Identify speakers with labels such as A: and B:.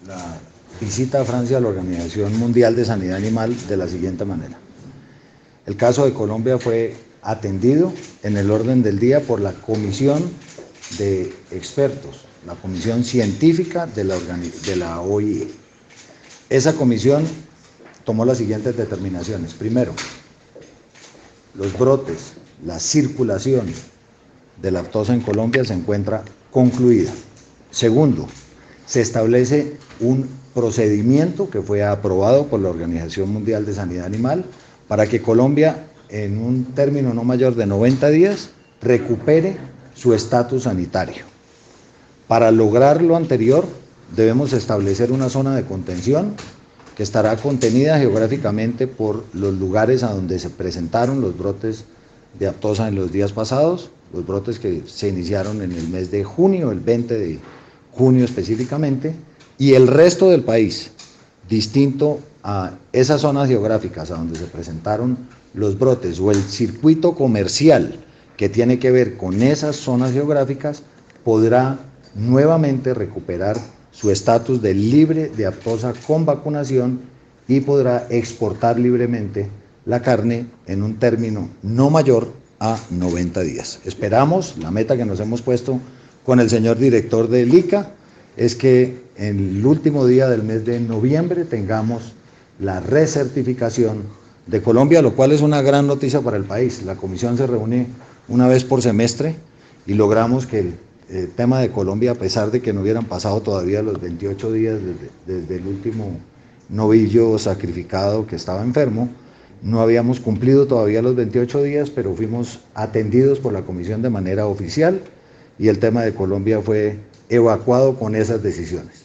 A: la visita a Francia a la Organización Mundial de Sanidad Animal de la siguiente manera. El caso de Colombia fue atendido en el orden del día por la comisión de expertos, la comisión científica de la OIE. Esa comisión tomó las siguientes determinaciones. Primero, los brotes, la circulación de lactosa en Colombia se encuentra concluida. Segundo, se establece un procedimiento que fue aprobado por la Organización Mundial de Sanidad Animal para que Colombia, en un término no mayor de 90 días, recupere su estatus sanitario. Para lograr lo anterior, debemos establecer una zona de contención que estará contenida geográficamente por los lugares a donde se presentaron los brotes de aftosa en los días pasados, los brotes que se iniciaron en el mes de junio, el 20 de junio específicamente, y el resto del país, distinto a esas zonas geográficas a donde se presentaron los brotes o el circuito comercial que tiene que ver con esas zonas geográficas, podrá nuevamente recuperar su estatus de libre de aftosa con vacunación y podrá exportar libremente la carne en un término no mayor a 90 días. Esperamos, la meta que nos hemos puesto con el señor director del ICA es que en el último día del mes de noviembre tengamos la recertificación de Colombia, lo cual es una gran noticia para el país. La comisión se reúne una vez por semestre y logramos que el tema de Colombia, a pesar de que no hubieran pasado todavía los 28 días desde el último novillo sacrificado que estaba enfermo, no habíamos cumplido todavía los 28 días, pero fuimos atendidos por la comisión de manera oficial y el tema de Colombia fue evacuado con esas decisiones.